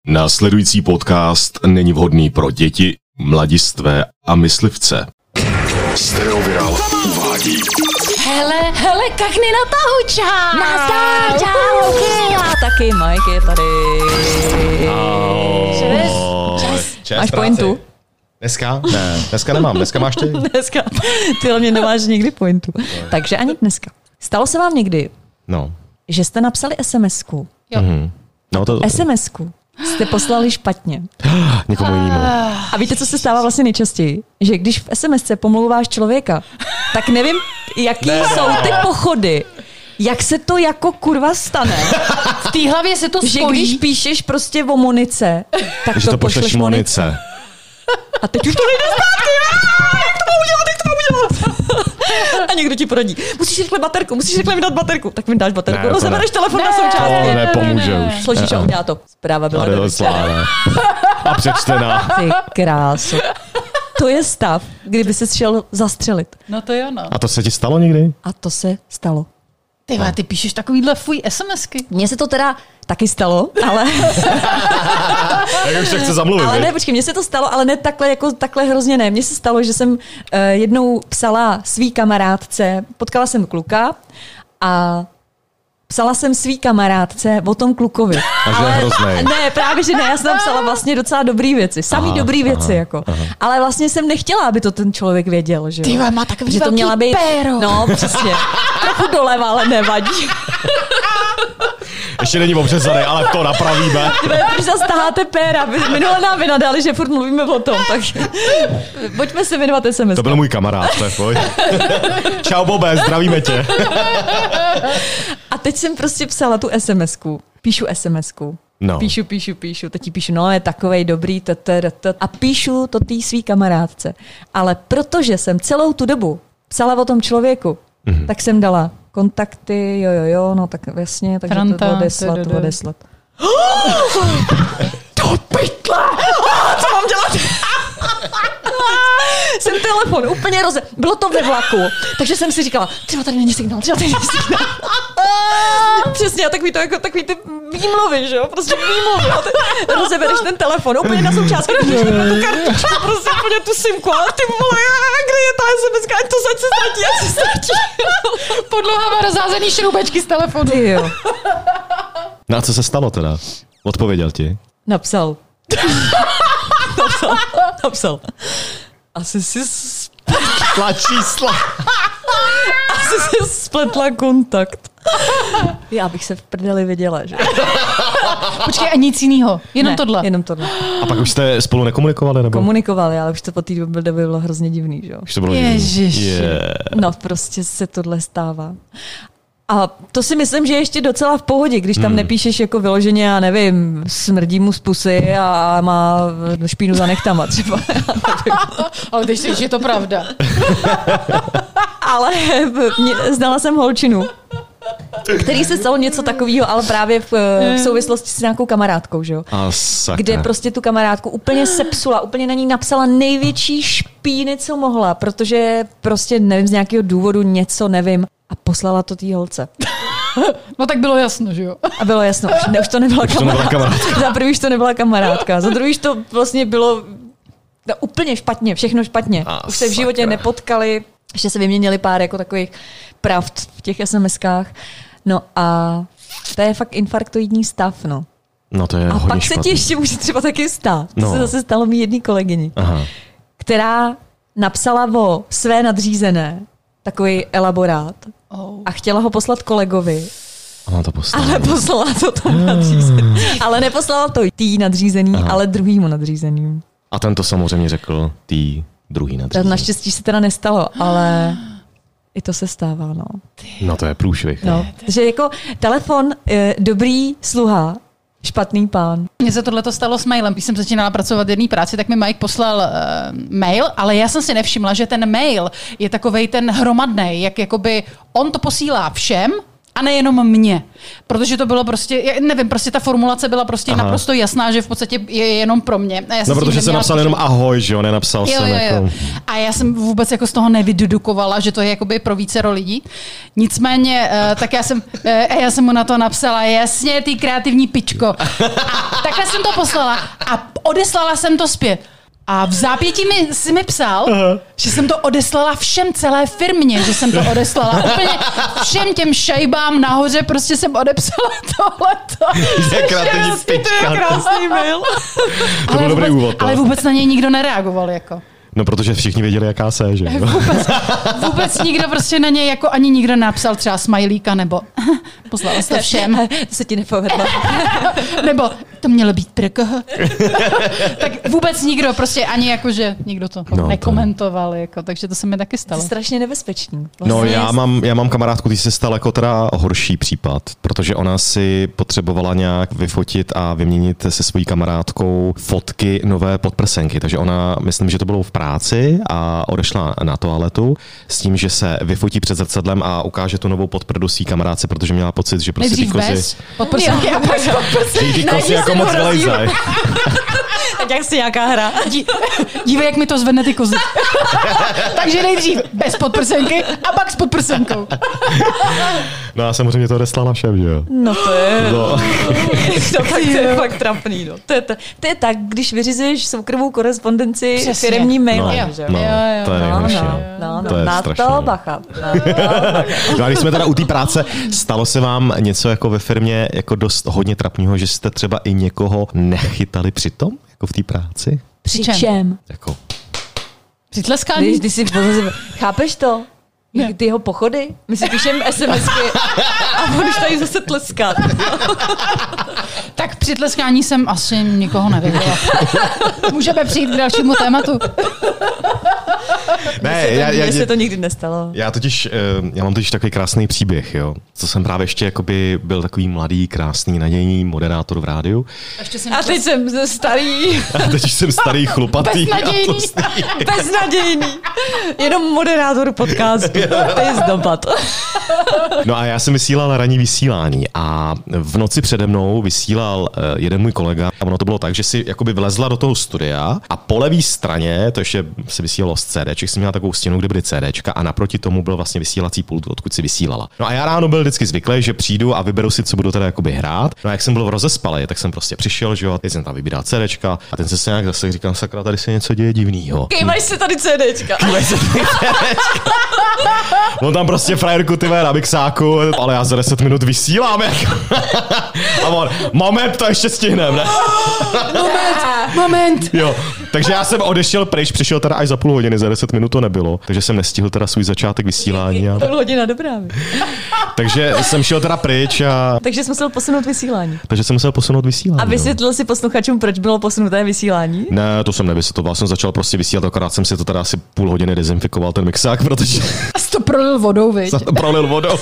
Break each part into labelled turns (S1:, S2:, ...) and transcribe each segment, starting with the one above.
S1: Následující podcast není vhodný pro děti, mladistvé a myslivce. Stereoviral uvádí.
S2: Hele, kakny na tahu, čau!
S3: Nazdar, čau,
S2: A taky Mike je tady.
S1: Čes,
S2: Máš pointu?
S1: Dneska? Ne, dneska nemám. Dneska máš ty?
S2: Dneska. Ty mě nemáš nikdy pointu. Takže ani dneska. Stalo se vám někdy, že jste napsali SMS-ku?
S3: Jo.
S1: No, to...
S2: SMS-ku jste poslali špatně.
S1: Někomu jinému.
S2: A víte, co se stává vlastně nejčastěji? Že když v SMS-ce pomlouváš člověka, tak nevím, jaký jsou ty pochody. Jak se to jako kurva stane?
S3: V té hlavě se to spojí.
S2: Že když píšeš prostě o Monice, tak
S1: Když to pošleš Monice.
S2: A teď už to nejde zpátky. Jak to mám udělat? A někdo ti poradí. Musíš rychle mi dát baterku. Tak mi dáš baterku. Rozebereš telefon na součástky.
S1: To nepomůže už.
S2: Složíš a udělá to. Zpráva byla
S1: odeslána. A přečtená.
S2: Ty krásu. To je stav, kdyby se šel zastřelit.
S3: No to jo, no.
S1: A to se ti stalo někdy?
S2: A to se stalo.
S3: Ty píšeš takovýhle fuj SMSky.
S2: Mně se to teda taky stalo, ale...
S1: Jak už se chce zamluvit.
S2: Ale ne, počkej, mně se to stalo, ale ne takhle hrozně ne. Mně se stalo, že jsem jednou psala svý kamarádce, potkala jsem kluka a psala jsem svý kamarádce o tom klukovi.
S1: A že je hroznej.
S2: Ne, právě že ne, já jsem psala vlastně docela dobrý věci. Samý dobrý věci, jako. Ale vlastně jsem nechtěla, aby to ten člověk věděl, že jo.
S3: Ty má takový
S2: že to
S3: velký
S2: měla být,
S3: péro.
S2: No, přesně. Trochu doleva, ale nevadí.
S1: Ještě není obřezaný, ale to napravíme.
S2: Proč zase taháte péra? Minule nám vynadali, že furt mluvíme o tom, takže pojďme se věnovat SMS.
S1: To byl můj kamarád, to je tvoj. Čau Bobe, zdravíme tě.
S2: A teď jsem prostě psala tu SMS-ku. Píšu SMS-ku.
S1: No.
S2: Píšu. Teď ti píšu, no je takovej dobrý, a píšu to té svý kamarádce. Ale protože jsem celou tu dobu psala o tom člověku, tak jsem dala kontakty, jo, no tak jasně, takže
S3: Franta,
S2: to odeslat. To pytle! Co mám dělat? Jsem telefon úplně Bylo to ve vlaku, takže jsem si říkala, třeba tady není signál. Přesně, a takový ty výmluvy, že jo? Prostě výmluvy. Rozebereš ten telefon, úplně na součástku, tu kartičku, prostě úplně tu simku, ale ty vole, kde je ta SMS-ka, ať se ztratí.
S3: Pod nohama rozházený šroubečky z telefonu.
S2: Ty jo.
S1: No a co se stalo teda? Odpověděl ti?
S2: Napsal. Asi si
S1: čísla.
S2: Asi si spletla kontakt. Já bych se v prdeli viděla, že?
S3: Počkej, a nic jinýho. Jenom tohle.
S1: A pak už jste spolu nekomunikovali? Nebo?
S2: Komunikovali, ale už to po té době bylo hrozně divný, že jo?
S1: Už to bylo
S3: Ježiši.
S2: No, prostě se tohle stává. A to si myslím, že je ještě docela v pohodě, když tam nepíšeš jako vyloženě, já nevím, smrdí mu z pusy a má špínu za nechtama třeba.
S3: Ale teď si, že je to pravda.
S2: Ale znala jsem holčinu, který se stalo něco takového, ale právě v souvislosti s nějakou kamarádkou, že jo? Kde prostě tu kamarádku úplně sepsula, úplně na ní napsala největší špíny, co mohla, protože prostě nevím, z nějakého důvodu něco nevím. A poslala to té holce.
S3: No tak bylo jasno, že jo?
S2: A bylo jasno, už to nebyla kamarádka. Za prvý to nebyla kamarádka, za druhý to vlastně bylo úplně špatně, všechno špatně. Už se v životě nepotkali, ještě se vyměnili pár jako takových pravd v těch SMS-kách. No a to je fakt infarktoidní stav, no.
S1: No to je
S2: a
S1: hodně
S2: pak
S1: špatný.
S2: se ti ještě může třeba taky stát. To se zase stalo mý jedný kolegyni, která napsala o své nadřízené takový elaborát a chtěla ho poslat kolegovi. Ale poslala to tomu nadřízený. Ale neposlala to tý nadřízený, ale druhýmu nadřízeným.
S1: A ten to samozřejmě řekl tý druhý nadřízený.
S2: Naštěstí se teda nestalo, ale i to se stává, no.
S1: No to je průšvih.
S2: No, že jako telefon, dobrý sluha, špatný pán.
S3: Mně se tohleto stalo s mailem. Když jsem začínala pracovat v jedné práci, tak mi Mike poslal mail, ale já jsem si nevšimla, že ten mail je takovej ten hromadnej, jak jakoby on to posílá všem A nejenom mě, protože to bylo prostě, nevím, prostě ta formulace byla prostě naprosto jasná, že v podstatě je jenom pro mě. A já
S1: no, protože jsem napsal jenom ahoj, že jo, nenapsal jsem jako...
S3: A já jsem vůbec jako z toho nevydedukovala, že to je jakoby pro vícero lidí. Nicméně, tak já jsem mu na to napsala, jasně, ty kreativní pičko. A takhle jsem to poslala a odeslala jsem to zpět. A v zápětí si mi psal, že jsem to odeslala všem, celé firmě, že jsem to odeslala úplně všem těm šajbám nahoře, prostě jsem odepsala tohleto.
S1: Kreativní pička.
S2: Krásný mail.
S1: To byl dobrý úvod.
S3: Ale vůbec na něj nikdo nereagoval, jako.
S1: No, protože všichni věděli, jaká se, že jo?
S3: Vůbec nikdo prostě na něj, jako ani nikdo napsal třeba smajlíka, nebo poslala jste všem.
S2: To se ti nepovedlo.
S3: Nebo to mělo být prkoho. Tak vůbec nikdo, prostě ani jako, že nikdo to nekomentoval, jako, takže to se mi taky stalo.
S2: To je strašně nebezpečný.
S1: Vlastně já mám kamarádku, který se stal jako teda horší případ, protože ona si potřebovala nějak vyfotit a vyměnit se svojí kamarádkou fotky nové podprsenky, takže ona, myslím, že to bylo v práci a odešla na toaletu s tím, že se vyfotí před zrcadlem a ukáže tu novou podprdu svý kamarádce, protože měla pocit, že prostě ty kozy...
S3: podprsenky a pak podprsenky.
S1: Ty kozy jako moc vylejzají.
S2: Tak jak si nějaká hra.
S3: Dívej, jak mi to zvedne ty kozy. Takže nejdřív bez podprsenky a pak s podprsenkou.
S1: No a samozřejmě to odeslala všem, že jo?
S2: No to je... No. To je fakt trapný. No. To je tak, když vyřizuješ soukromou korespondenci firemním mailem, že jo?
S1: To je nejhorší. To je
S2: na
S1: strašné.
S2: to bacha.
S1: No a když jsme teda u té práce, stalo se vám něco jako ve firmě jako dost hodně trapného, že jste třeba i někoho nechytali při tom, jako v té práci?
S2: Při čem?
S1: Jako...
S3: Při tleskání?
S2: Když si chápeš to? Ty jeho pochody? My si píšeme SMSky a on už tady zase tleská.
S3: Tak při tleskání jsem asi nikoho neviděla. Můžeme přijít k dalšímu tématu.
S2: Mně se to nikdy nestalo.
S1: Já mám totiž takový krásný příběh, jo. Co jsem právě ještě jakoby byl takový mladý, krásný, nadějný moderátor v rádiu.
S2: A teď jsem starý.
S1: A teď jsem starý, chlupatý.
S2: Beznadějný. Jenom moderátor podcastu. To je zdobad.
S1: No a já jsem vysílal ranní vysílání a v noci přede mnou vysílal jeden můj kolega a ono to bylo tak, že si jakoby vlezla do toho studia a po levé straně, to ještě se vysílalo z CDček, jsem měla takovou stěnu, kde byly CDčka a naproti tomu byl vlastně vysílací pult, odkud si vysílala. No a já ráno byl vždycky zvyklý, že přijdu a vyberu si, co budu teda jakoby hrát. No a jak jsem byl rozespalý, tak jsem prostě přišel, že jo, teď jsem tam vybíral CDčka a ten se nějak zase říkám, sakra, tady se něco děje divnýho.
S2: Kejvaj se tady CDčka.
S1: On tam prostě frajerku ty na mixáku, ale já za 10 minut vysílám. A on, moment, to ještě stihnem, ne?
S3: Moment.
S1: Jo, takže já jsem odešel pryč, přišel teda až za půl hodiny, za 10 minut to nebylo, takže jsem nestihl teda svůj začátek vysílání.
S2: Půl hodina dobrá.
S1: Takže jsem šel teda pryč a...
S2: Takže jsem musel posunout vysílání.
S1: Takže jsem musel posunout vysílání.
S2: A vysvětlil si posluchačům, proč bylo posunuté vysílání?
S1: Ne, to jsem nevysvětloval, jsem začal prostě vysílat, akorát jsem si to teda asi půl hodiny dezinfikoval ten mixák, protože...
S3: Jsi to prolil vodou, viď?
S1: Jsem to prolil vodou.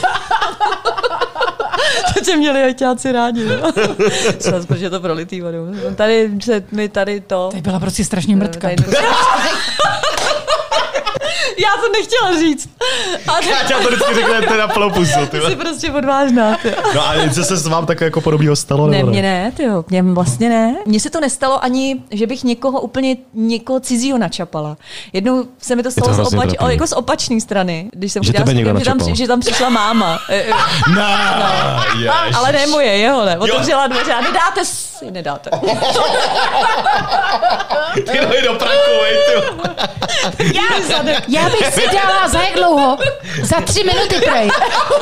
S2: To tě měli ajťáci rádi, no? Čas, protože to prolitý vodou. Tady to...
S3: Tady byla prostě strašně mrtka.
S2: Já to nechtěla říct.
S1: Já tě to vždycky řeknete na plnou pusu.
S2: Ty jsi prostě odvážná. Ty.
S1: No a něco se s vám také jako podobného stalo?
S2: Ne, mně ne, tyjo. Mně vlastně ne. Mně se to nestalo ani, že bych někoho cizího načapala. Jednou se mi to stalo jako z opačné strany. Když jsem chtěla, že tam přišla máma.
S1: No.
S2: Ale ne moje, jeho ne. Otevřela dveře a nedáte si.
S1: Ty doj do praku,
S3: Já bych si dala za jak dlouho? Za 3 minuty, prej.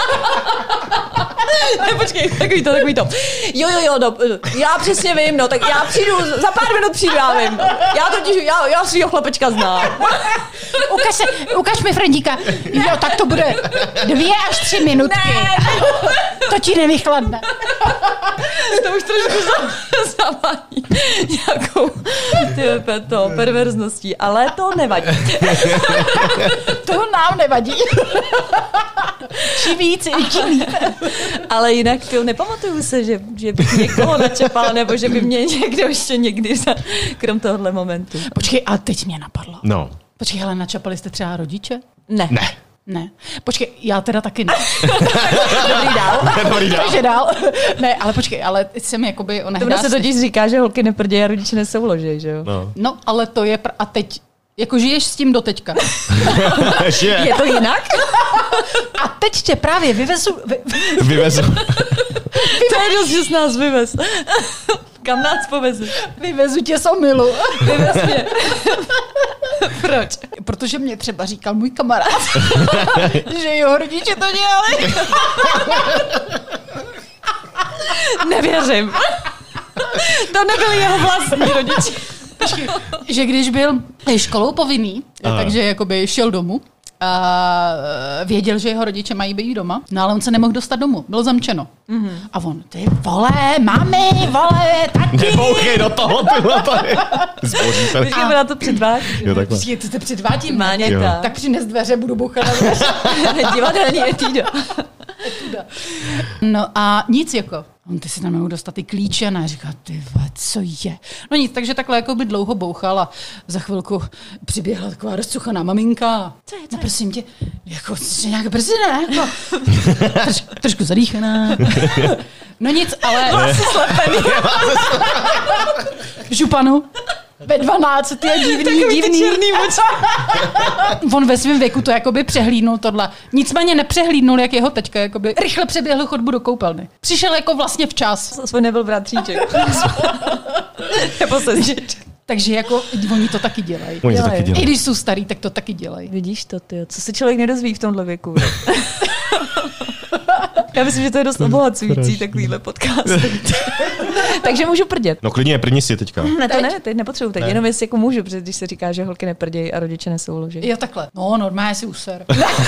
S2: Ne, počkej, takový to. Jo, no, já přesně vím, no, tak já přijdu, za pár minut přijdu, já vím. Já svýho chlapečka znám.
S3: Ukaž mi Frendíka. Jo, tak to bude 2 až 3 minutky. Ne. To ti nevychladne.
S2: To už trošku zavání nějakou perverzností, ale to nevadí.
S3: To nám nevadí. Čím víc, tím líp.
S2: Ale jinak nepamatuju se, že bych někoho načapala, nebo že by mě někdo ještě někdy krom tohohle momentu.
S3: Počkej, a teď mě napadlo.
S1: No.
S3: Počkej, ale načapali jste třeba rodiče?
S2: Ne.
S3: Ne. Počkej, já teda taky ne.
S2: Dobrý dál.
S3: Takže dál. Ne, ale počkej, ale jsem jakoby...
S2: To se totiž říká, že holky neprdějí a rodiče nesouloží, že jo?
S3: No, ale to je... A teď... Jako žiješ s tím doteďka.
S2: Je to jinak?
S3: A teď tě právě vyvezu.
S2: To je dost, že jsi nás vyvez. Kam nás povezu?
S3: Vyvezu tě Somilu.
S2: Vyvez mě. Proč?
S3: Protože mě třeba říkal můj kamarád, že jeho rodiče to dělali.
S2: Nevěřím. To nebyli jeho vlastní rodiče.
S3: Že když byl školou povinný, takže jakoby šel domů a věděl, že jeho rodiče mají být doma, no ale on se nemohl dostat domů, bylo zamčeno. Mm-hmm. A on, ty vole, mami, vole, taky.
S1: Nebouchej do toho, tyhle tady. Zboří se.
S2: Počkej, na to předvádí.
S1: Jo, takhle.
S3: To se předvádím.
S2: Máněta.
S3: Tak přines dveře, budu bouchat na dveře.
S2: Divadelní etuda.
S3: No a nic jako. On ty si tam nemohl dostat ty klíče a říká, ty vole, co je? No nic, takže takhle jako by dlouho bouchal a za chvilku přiběhla taková rozcuchaná maminka.
S2: Co je?
S3: No prosím tě, jako nějak brzy ne? Jako, trošku zadýchaná. No nic, ale...
S2: Vlasy slepený.
S3: V županu. Ve 12, ty je divný.
S2: Černý oči.
S3: On ve svém věku to jakoby přehlídnul tohle. Nicméně nepřehlídnul, jak jeho teďka jakoby rychle přeběhl chodbu do koupelny. Přišel jako vlastně včas.
S2: Aspoň nebyl bratříček. Nebo sestřiček.
S3: Takže jako oni to taky dělají.
S1: Oni to taky dělají.
S3: I když jsou starý, tak to taky dělají.
S2: Vidíš to, ty, co se člověk nedozví v tomhle věku. Já myslím, že to je dost obohacující, takovýhle podcast. Takže můžu prdět.
S1: No klidně, prdni si teďka.
S2: Ne, to ne, teď nepotřebuji teď, jenom jestli jako můžu, protože když se říká, že holky neprdějí a rodiče nesouloží.
S3: Jo, takhle. No, normálně si user.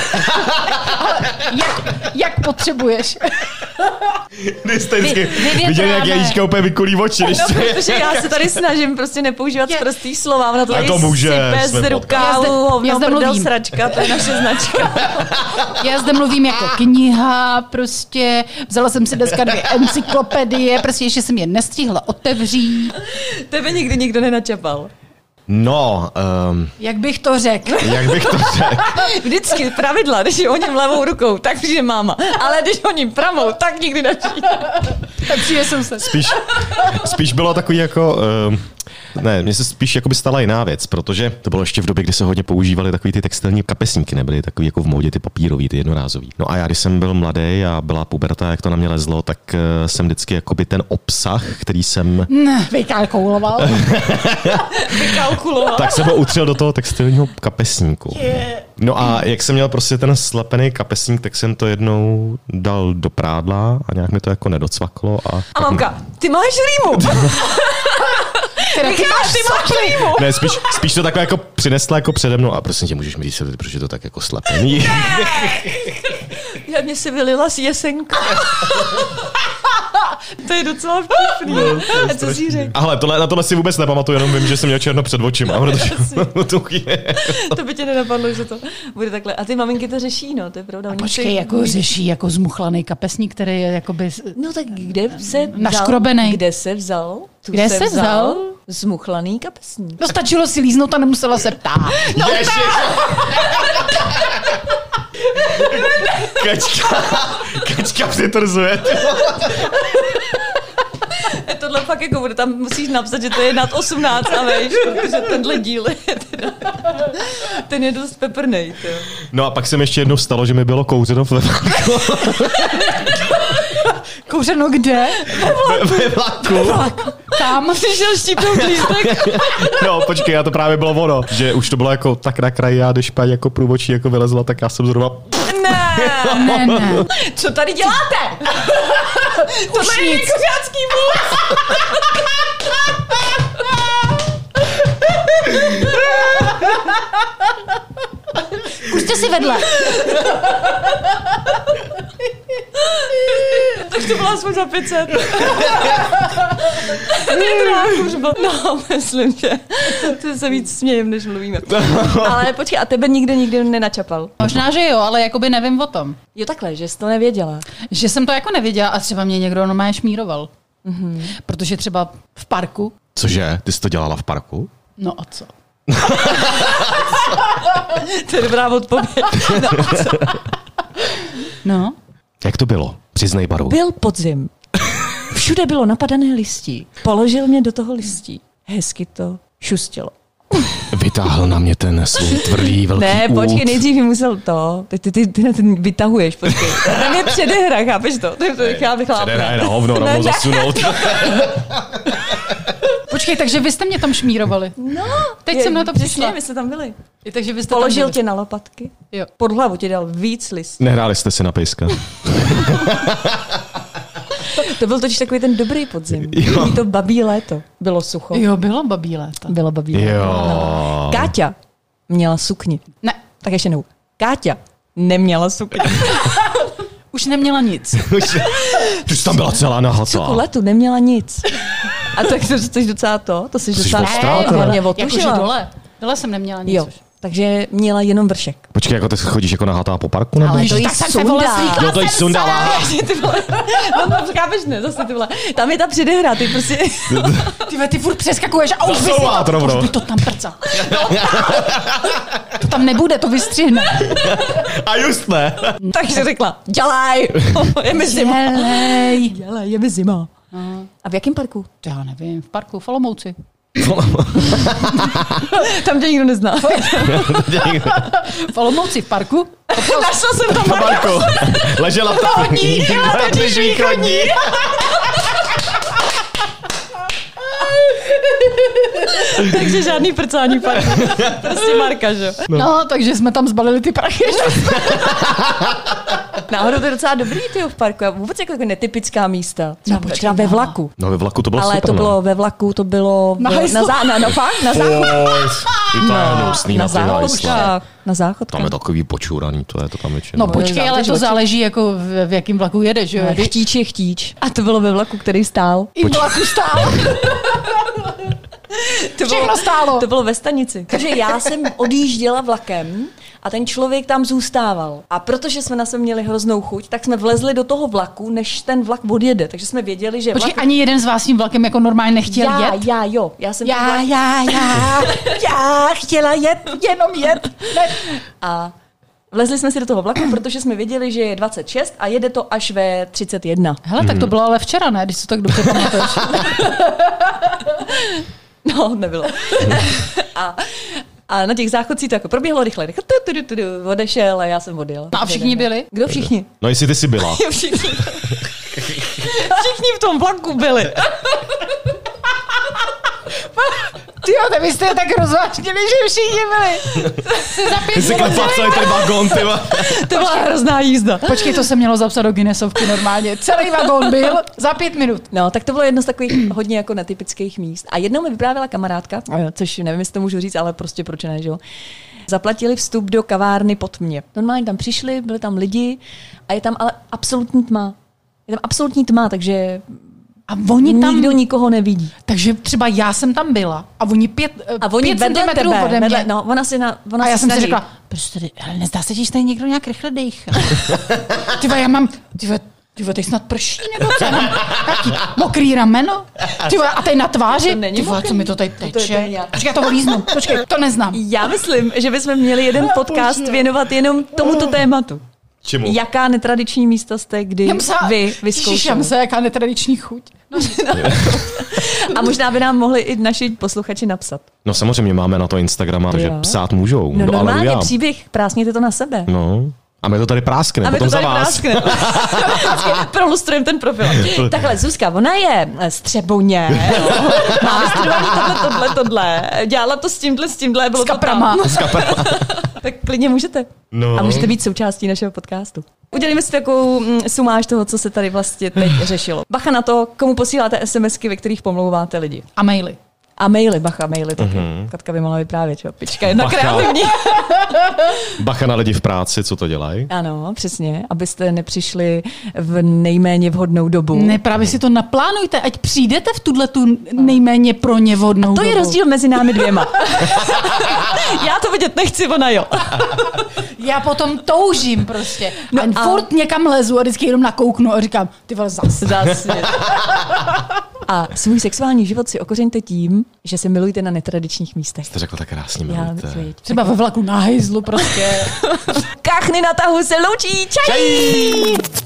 S3: jak potřebuješ?
S1: Vy jste vždycky viděli, jak Jajíčka úplně vykulí oči.
S2: No, protože já se tady snažím prostě nepoužívat prostý slova. Na to tady
S1: může,
S2: sype z rukávu, hovno, prdel, sračka, to je naše značka.
S3: Já zde mluvím jako kniha, prostě vzala jsem si dneska 2 encyklopedie, prostě ještě jsem je nestihla otevřít.
S2: Tebe nikdy nikdo nenačapal.
S1: No,
S3: jak bych to řekl?
S2: Vždycky pravidla, když je o něm levou rukou, tak přijde máma. Ale když o ním pravou, tak nikdy nepřijde.
S3: Tak přijde soused.
S1: Spíš bylo takový jako... Ne, mně se spíš jako by stala jiná věc, protože to bylo ještě v době, kdy se hodně používali takový ty textilní kapesníky, nebyly takový jako v módě ty papírový, ty jednorázový. No a já, když jsem byl mladý a byla puberta, jak to na mě lezlo, tak jsem vždycky jakoby ten obsah, který jsem...
S3: Vykalkuloval.
S1: Tak jsem ho utřel do toho textilního kapesníku. No a jak jsem měl prostě ten slepený kapesník, tak jsem to jednou dal do prádla a nějak mi to jako nedocvaklo.
S2: A mamka, ty máš rýmu. Ty máš rýmu.
S1: Ne, spíš to takhle jako přinesla jako přede mnou a prosím tě, můžeš mi říct, proč je to tak jako slepený?
S2: Já mě se vylila s jesenkou. To je docela vtipný. No, a co si řekl?
S1: Ale na tohle si vůbec nepamatuju, jenom vím, že jsem měl černo před očima.
S2: To by tě nenapadlo, že to bude takhle. A ty maminky to řeší, no, to je pravda.
S3: Počkej, jako řeší jako zmuchlaný kapesník, který je jakoby...
S2: No tak kde se vzal?
S3: Naškrobenej.
S2: Kde se vzal?
S3: Kde se vzal?
S2: Zmuchlaný kapesník.
S3: No stačilo si líznout a nemusela se ptát.
S2: No,
S1: Kačka přitrzuje.
S2: Tohle fakt jako bude, tam musíš napsat, že to je nad 18 a vejš, protože tenhle díl je teda, ten je dost peprnej. Tjo.
S1: No a pak jsem ještě jednou stalo, že mi bylo kouřeno ve vlaku.
S3: Kouřeno kde?
S1: Ve vlaku.
S3: Tam.
S2: Přišel štípnout lístek.
S1: No počkej, já to právě bylo ono, že už to bylo jako tak na kraji a když paní jako průvočí jako vylezla, tak já jsem zrovna...
S3: Ne.
S2: Co tady děláte? Tohle je nekuřácký vůz.
S3: Kuřte si vedle.
S2: Tak to bylo aspoň za 500. No, myslím, že to se víc smějem, než mluvíme. Ale počkej, a tebe nikdy nenačapal?
S3: Možná, že jo, ale jakoby nevím o tom.
S2: Jo takhle, že jsi to nevěděla.
S3: Že jsem to jako nevěděla a třeba mě někdo normálně šmíroval. Mm-hmm. Protože třeba v parku.
S1: Cože? Ty jsi to dělala v parku?
S3: No a co?
S2: To je dobrá odpověď.
S3: No.
S1: Jak to bylo? Přiznej, Baru.
S2: Byl podzim. Všude bylo napadané listí. Položil mě do toho listí. Hezky to šustilo.
S1: Vytáhl na mě ten svůj tvrdý velký
S2: Ne,
S1: út.
S2: počkej, nejdřív musel to. Ty vytahuješ, počkej. Tam je předehra, chápeš to? Já bych
S1: Předehra je na hovno, rovnou zasunout.
S3: Počkej, takže vy jste mě tam šmírovali.
S2: No,
S3: Teď jsem na to přišla.
S2: Přesně, my jsme tam byli.
S3: Takže vy jste
S2: Položil
S3: tam byli.
S2: tě na lopatky.
S3: Jo.
S2: Pod hlavu ti dal víc listí.
S1: Nehráli jste si na pejska.
S2: To byl totiž takový ten dobrý podzim.
S1: Jo.
S2: Takový to babí léto. Bylo sucho.
S3: Jo, bylo babí léto.
S2: Bylo babí léto.
S1: Jo.
S2: Káťa měla sukni.
S3: Ne,
S2: Tak ještě jednou. Káťa neměla sukni.
S3: už neměla nic.
S1: Ty jsi tam byla celá nahatá.
S2: Suku letu neměla nic. A tak to jsi docela to jsi docela
S1: odstrátená.
S2: hodně
S3: Jakože
S2: otužila.
S3: dole jsem neměla nic.
S2: Jo, takže měla jenom vršek.
S1: Počkej, jako ty chodíš jako nahatá po parku? Nebo?
S2: Ale to jí
S3: tak jsem se vole
S2: sundá.
S3: slíkla.
S1: Jo, to jí sundala.
S2: Ty vole. No, chápeš, ne, zase ty vole. Tam je ta předehra, ty prostě...
S3: Ty furt přeskakuješ a už by si
S1: Zasouvá to rovnou.
S3: už by to tam prcal. To tam nebude, to vystřihne.
S1: A just ne.
S2: Takže řekla, dělaj, je mi zima.
S3: Dělej.
S2: Dělaj, je mi zima. A v jakém parku?
S3: To já nevím, v parku, v Olomouci.
S2: Tam tě nikdo nezná.
S3: V Olomouci, v parku.
S2: Našla jsem tam Marka.
S1: Marko, ležela tam.
S2: Východní. Takže žádný prcání parku. Prostě Marka, že?
S3: No, takže jsme tam zbalili ty prachy.
S2: Náhodou to je docela dobrý, tyjo, v parku. A vůbec jako netypická místa. Třeba ve vlaku.
S1: No ve vlaku to bylo
S2: Ale
S1: super.
S2: to bylo ve vlaku, to bylo
S3: Na
S2: na
S3: hajslu.
S2: na záchodkách.
S1: Tam je takový počuraný, to je to tam většinou.
S3: No počkej, ale to záleží, jako v jakém vlaku jedeš, jo?
S2: Chtíč je chtíč. A to bylo ve vlaku, který stál.
S3: I vlaku stál. Všechno stálo.
S2: To bylo ve stanici. Takže já jsem odjížděla vlakem a ten člověk tam zůstával. A protože jsme na sebe měli hroznou chuť, tak jsme vlezli do toho vlaku, než ten vlak odjede. Takže jsme věděli, že
S3: Počkej,
S2: vlak...
S3: ani jeden z vás tím vlakem jako normálně nechtěl jet?
S2: Já jsem
S3: Já chtěla jet, jenom jet.
S2: A vlezli jsme si do toho vlaku, protože jsme věděli, že je 26 a jede to až ve 31.
S3: Hele, tak to bylo ale včera, ne? Když si to tak dobře pamatuješ.
S2: No, nebylo. A na těch záchodcích to jako proběhlo rychle. Odešel a já jsem odjel.
S3: No a všichni byli?
S2: Kdo všichni?
S1: No jestli ty jsi byla.
S2: Všichni. Všichni v tom vlaku byli.
S3: Tyjo, vy jste je tak rozvážnili, že všichni byli.
S1: Ty jsi klepla celý ten vagón, ty va.
S2: To byla hrozná jízda.
S3: Počkej, to se mělo zapsat do Guinnessovky normálně. Celý vagón byl za 5 minut.
S2: No, tak to bylo jedno z takových hodně jako netypických míst. A jednou mi vyprávěla kamarádka, což nevím, jestli to můžu říct, ale prostě proč ne, že jo. Zaplatili vstup do kavárny pod mě. Normálně tam přišli, byli tam lidi a je tam ale absolutní tma. Je tam absolutní tma, takže
S3: A oni tam...
S2: nikdo nikoho nevidí.
S3: Takže třeba já jsem tam byla a oni 5 centimetrů ode mě.
S2: No, ona
S3: A já jsem si
S2: snaží.
S3: řekla, prostě, ale nezdá se, že tady někdo nějak rychle dejchá. Tyva, já mám, tyva, teď snad prší, nebo co? Mám jaký mokrý rameno? Tyva, a tady na tváři?
S2: To není
S3: Tyva,
S2: mokrý.
S3: co mi to tady
S2: To je
S3: teče?
S2: nějak-
S3: Počkej, já to volíznu. Počkej, to neznám.
S2: Já myslím, že bychom měli jeden podcast věnovat jenom tomuto tématu.
S1: Čemu?
S2: Jaká netradiční místa jste, kdy vy
S3: Ježiš,
S2: vyzkoušeli?
S3: se, jaká netradiční chuť.
S2: A možná by nám mohli i naši posluchači napsat.
S1: No samozřejmě máme na to Instagram, takže
S2: Jo.
S1: psát můžou.
S2: No normálně
S1: aleluja.
S2: příběh, prásněte to na sebe.
S1: No. A my to tady práskneme,
S2: A my
S1: potom
S2: to
S1: za
S2: tady
S1: vás.
S2: práskneme. Prolustrujeme ten profil. Takhle, Zuzka, ona je z Třeboně. Má vystudovaný tohle. Dělala to s tímhle, bylo
S3: S kaprama.
S2: to tam. Tak klidně můžete.
S1: No.
S2: A můžete být součástí našeho podcastu. Udělíme si takovou sumáž toho, co se tady vlastně teď řešilo. Bacha na to, komu posíláte SMSky, ve kterých pomlouváte lidi.
S3: A maily.
S2: A maily, bacha, maily taky. Katka by mohla vyprávět, jo. Pička jedna
S1: Bacha.
S2: kreativní.
S1: Bacha na lidi v práci, co to dělají?
S2: Ano, přesně, abyste nepřišli v nejméně vhodnou dobu.
S3: Ne, právě si to naplánujte, ať přijdete v tuhletu nejméně pro ně vhodnou
S2: To je
S3: dobu.
S2: rozdíl mezi námi dvěma. Já to vidět nechci, ona jo.
S3: Já potom toužím prostě.
S2: No
S3: a furt někam lezu a vždycky jenom nakouknu a říkám, ty vole, zase.
S2: Zase. A svůj sexuální život si okořeňte tím, že se milujte na netradičních místech.
S1: Jste řekl tak krásně, milujte.
S3: Třeba ve vlaku na hejzlu prostě.
S2: Kachny na tahu se loučí. Čají!